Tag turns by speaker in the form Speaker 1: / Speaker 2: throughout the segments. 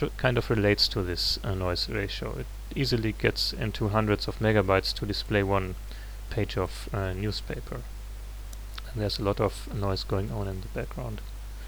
Speaker 1: kind of relates to this noise ratio. It easily gets into hundreds of megabytes to display one page of newspaper. And there's a lot of noise going on in the background.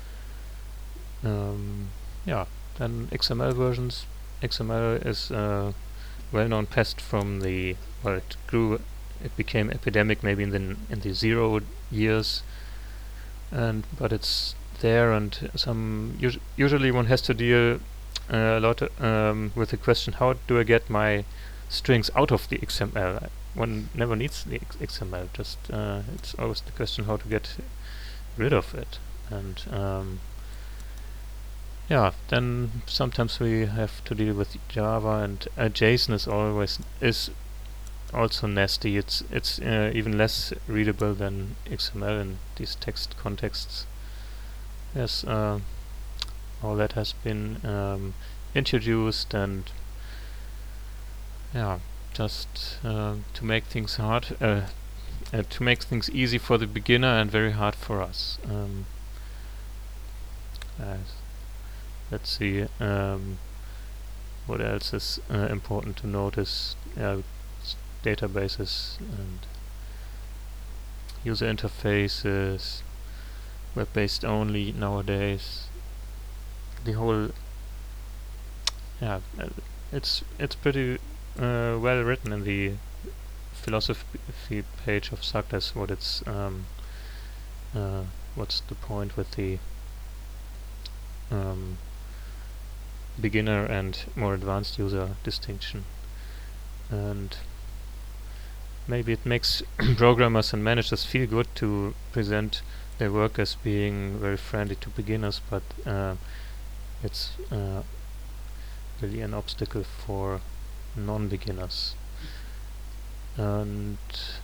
Speaker 1: Yeah, then XML versions. XML is a well-known pest from the, well, it became epidemic maybe in the 0 years, but it's there, and usually one has to deal a lot with the question, how do I get my strings out of the XML? One never needs the XML, just it's always the question how to get rid of it. And yeah, then sometimes we have to deal with Java, and JSON is also nasty. It's even less readable than XML in these text contexts. Yes, all that has been introduced, and yeah, just to make things hard, to make things easy for the beginner and very hard for us. Let's see what else is important to notice. Databases and user interfaces, web-based only nowadays. The whole, it's pretty well written in the philosophy page of Success. What's the point with the beginner and more advanced user distinction, and maybe it makes programmers and managers feel good to present their work as being very friendly to beginners, but it's really an obstacle for non-beginners. And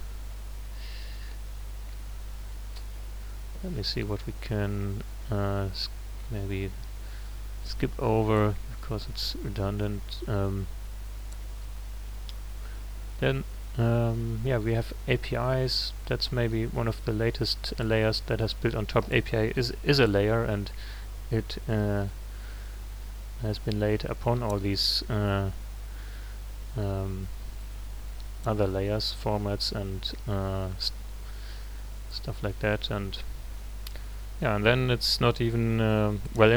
Speaker 1: let me see what we can maybe skip over because it's redundant. Then we have APIs. That's maybe one of the latest layers that has built on top. API is a layer, and it has been laid upon all these other layers, formats, and stuff like that. And yeah, and then it's not even well